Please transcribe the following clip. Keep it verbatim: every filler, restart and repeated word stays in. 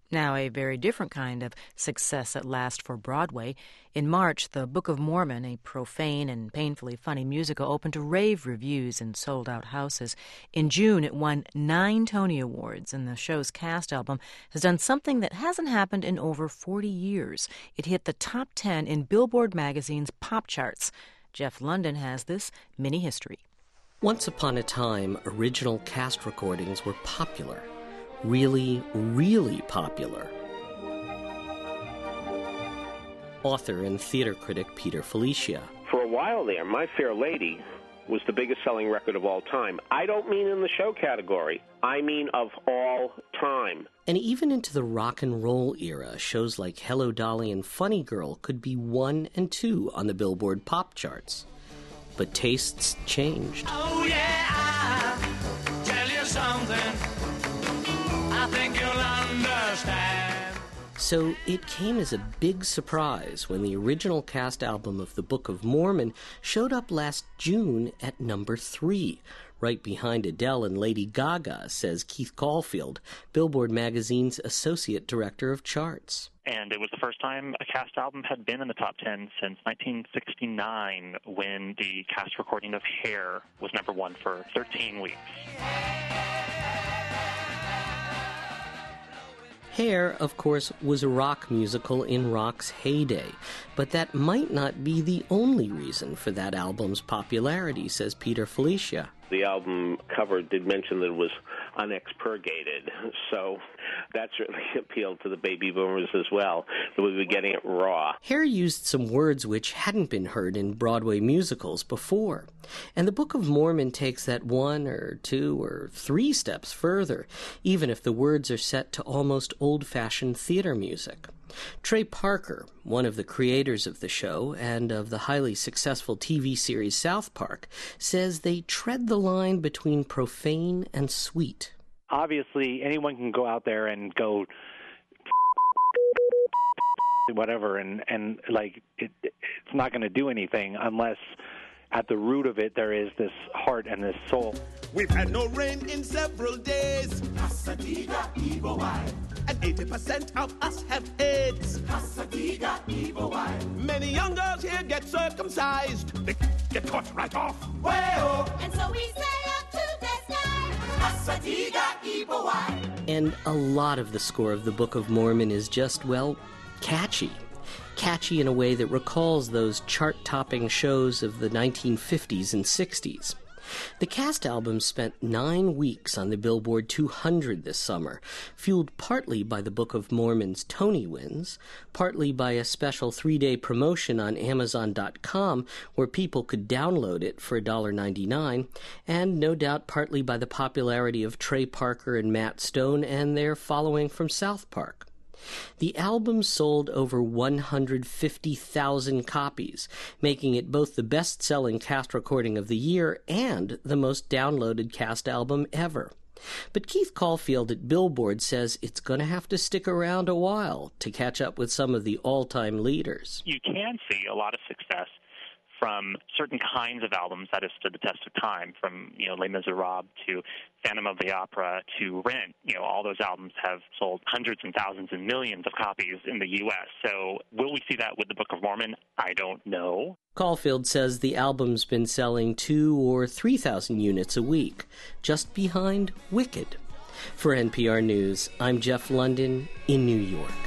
Now, a very different kind of success at last for Broadway. In March, The Book of Mormon, a profane and painfully funny musical, opened to rave reviews in sold-out houses. In June, it won nine Tony Awards, and the show's cast album has done something that hasn't happened in over forty years. It hit the top ten in Billboard magazine's pop charts. Jeff London has this mini history. Once upon a time, original cast recordings were popular. Really, really popular. Author and theater critic Peter Felicia. For a while there, My Fair Lady was the biggest selling record of all time. I don't mean in the show category. I mean of all time. And even into the rock and roll era, shows like Hello Dolly and Funny Girl could be one and two on the Billboard pop charts. But tastes changed. Oh yeah, I'll tell you something. I think you'll understand. So it came as a big surprise when the original cast album of The Book of Mormon showed up last June at number three, right behind Adele and Lady Gaga, says Keith Caulfield, Billboard magazine's associate director of charts. And it was the first time a cast album had been in the top ten since nineteen sixty-nine, when the cast recording of Hair was number one for thirteen weeks. Hair, of course, was a rock musical in rock's heyday, but that might not be the only reason for that album's popularity, says Peter Felicia. The album cover did mention that it was unexpurgated, so that certainly appealed to the baby boomers as well, that we were getting it raw. Hair used some words which hadn't been heard in Broadway musicals before, and the Book of Mormon takes that one or two or three steps further, even if the words are set to almost old-fashioned theater music. Trey Parker, one of the creators of the show and of the highly successful T V series South Park, says they tread the line between profane and sweet. Obviously, anyone can go out there and go whatever, and, and like, it, it's not going to do anything unless at the root of it there is this heart and this soul. We've had no rain in several days. Casadiga, evil wine. And eighty percent of us have AIDS. Casadiga, evil wine. Many young girls here get circumcised. They get cut right off. Way-oh. And so we sail up to the sky. Casadiga, evil wine. And a lot of the score of the Book of Mormon is just, well, catchy. Catchy in a way that recalls those chart-topping shows of the nineteen fifties and sixties. The cast album spent nine weeks on the Billboard two hundred this summer, fueled partly by the Book of Mormon's Tony wins, partly by a special three-day promotion on Amazon dot com where people could download it for one dollar and ninety-nine cents, and no doubt partly by the popularity of Trey Parker and Matt Stone and their following from South Park. The album sold over one hundred fifty thousand copies, making it both the best-selling cast recording of the year and the most downloaded cast album ever. But Keith Caulfield at Billboard says it's going to have to stick around a while to catch up with some of the all-time leaders. You can see a lot of success from certain kinds of albums that have stood the test of time, from, you know, Les Miserables to Phantom of the Opera to Rent. You know, all those albums have sold hundreds and thousands and millions of copies in the U S. So will we see that with the Book of Mormon? I don't know. Caulfield says the album's been selling two or three thousand units a week, just behind Wicked. For N P R News, I'm Jeff London in New York.